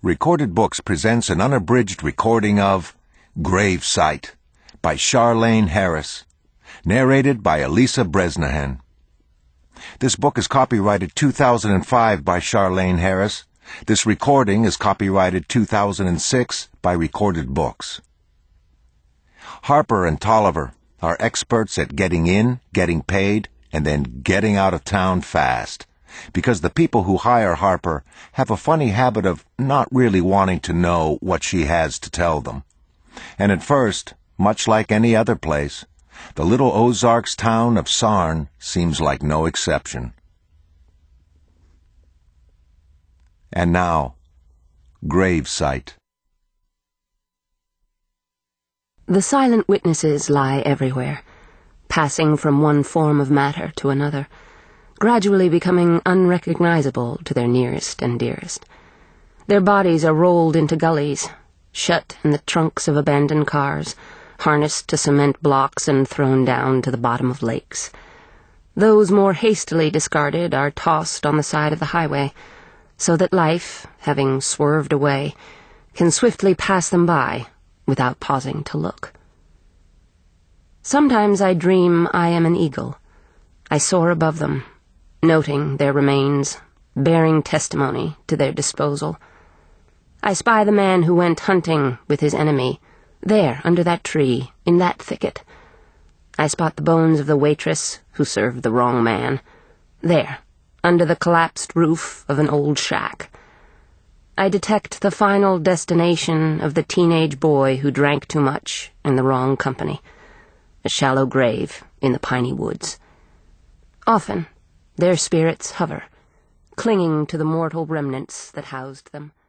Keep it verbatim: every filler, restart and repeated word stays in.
Recorded Books presents an unabridged recording of Grave Site by Charlaine Harris, narrated by Elisa Bresnahan. This book is copyrighted two thousand five by Charlaine Harris. This recording is copyrighted two thousand six by Recorded Books. Harper and Tolliver are experts at getting in, getting paid, and then getting out of town fast, because the people who hire Harper have a funny habit of not really wanting to know what she has to tell them. And at first, much like any other place, the little Ozarks town of Sarn seems like no exception. And now, Grave Site. The silent witnesses lie everywhere, passing from one form of matter to another, gradually becoming unrecognizable to their nearest and dearest. Their bodies are rolled into gullies, shut in the trunks of abandoned cars, harnessed to cement blocks and thrown down to the bottom of lakes. Those more hastily discarded are tossed on the side of the highway, so that life, having swerved away, can swiftly pass them by without pausing to look. Sometimes I dream I am an eagle. I soar above them, noting their remains, bearing testimony to their disposal. I spy the man who went hunting with his enemy, there under that tree, in that thicket. I spot the bones of the waitress who served the wrong man, there, under the collapsed roof of an old shack. I detect the final destination of the teenage boy who drank too much in the wrong company, a shallow grave in the piney woods. Often, their spirits hover, clinging to the mortal remnants that housed them.